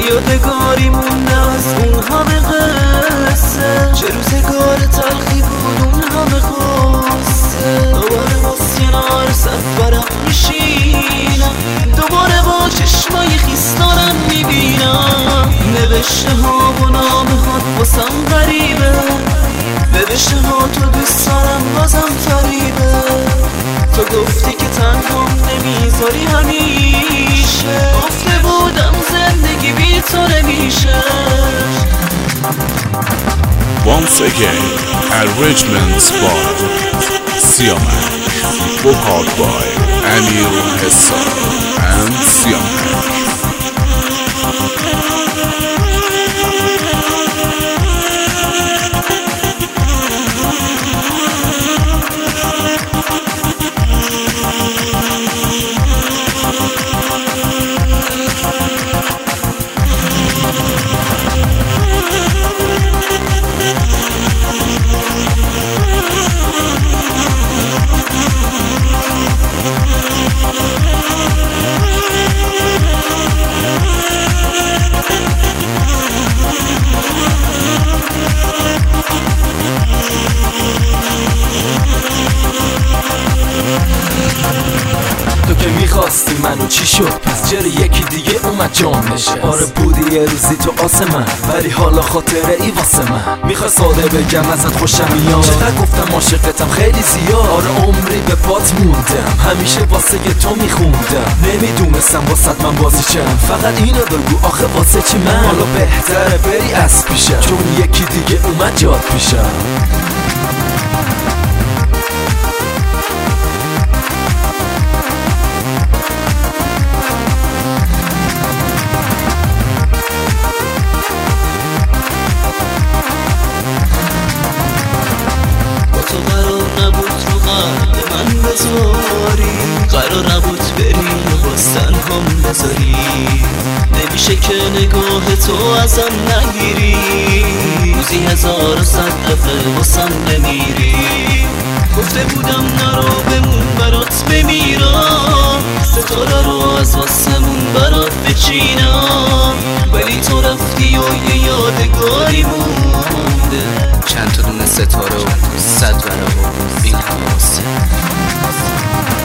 یادگاری مونده از اون همه قصه، چه روزگار تلخی بود اون همه قصه. دوباره با سینار سفرم میشینم، دوباره با چشمای خیستارم میبینم. نوشته ها و نامه هات واسم غریبه، نوشته ها تو دوست دارم بازم فریبه. تو گفتی که تنها نمیذاری همیشه، گفته بودم زندگی بی تو نمیشه. Once again, arrangements by Siamak, vocal by Amir Hessa and Siamak. تو که میخواستی منو چی شد؟ پس چرا یکی دیگه اومد جام نشست؟ آره بودی یه روزی تو آس من، ولی حالا خاطره ای واسه من. میخوای ساده بگم ازت خوشم میاد، چقدر گفتم عاشقتم خیلی زیاد. آره عمری به پات موندم، همیشه واسه تو میخوندم. نمیدونستم واسه من بازی چم، فقط اینو بگو آخه واسه چی من؟ حالا بهتره بری از پیشم، چون یکی دیگه اومد جاد پیشم. قرار نبود بری و بستن هم بذاری، نمیشه که نگاه تو ازم نگیری. روزی 1100 دفعه واسم نمیری، گفته بودم نرو بمون برات بمیرم، ستاره رو از واسمون برات بچینم. ولی تو رفتی و یه یادگاری مونده، چند تا دونه ستاره و 100 ورق و این هم واسه.